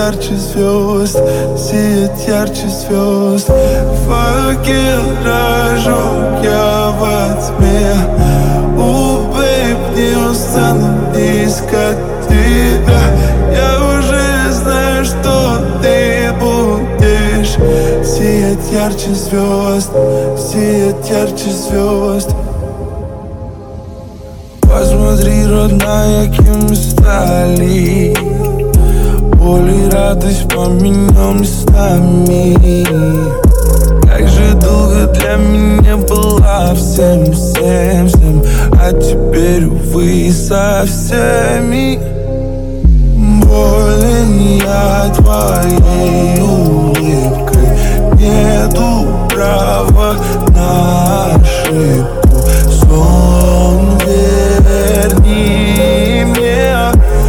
ярче звезд, сияет ярче звезд. Факел рожу я во тьме. Бэйб, не устану искать тебя. Я уже знаю, что ты будешь сиять ярче звезд, сиять ярче звезд. Посмотри, родная, кем мы стали. Боль и радость поменял местами. Как же долго для меня была всем, всем, всем, а теперь, увы, со всеми. Болен я твоей улыбкой. Нету права на ошибку. Сон верни мне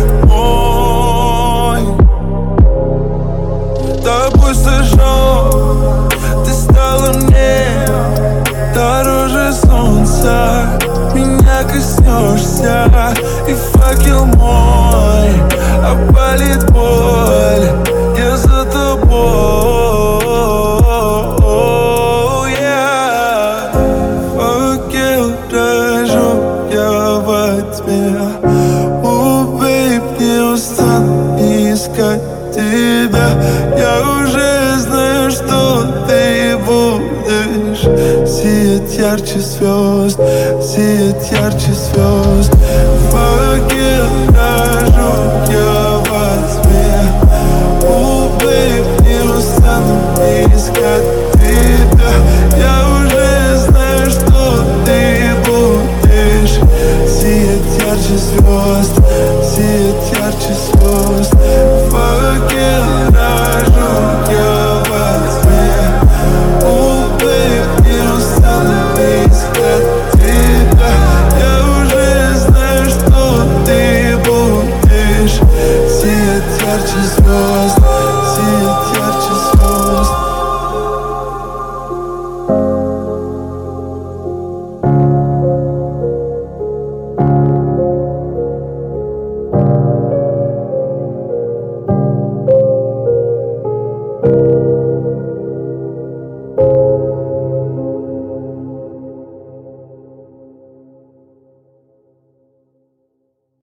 мой. Тобой сожжен, ты стала мне дороже солнца. Меня коснешься, и факел мой опалит боль. Я за тобой, yeah. Факел рожу я во тьме. Бэйб, не устану искать тебя. Я уже знаю, что ты будешь сиять ярче звезд, сиять ярче звезд. Факел рожу я во тьме. Бэйб, не устану искать тебя. Я уже знаю, что ты будешь сиять ярче звезд, сиять ярче звезд. Факел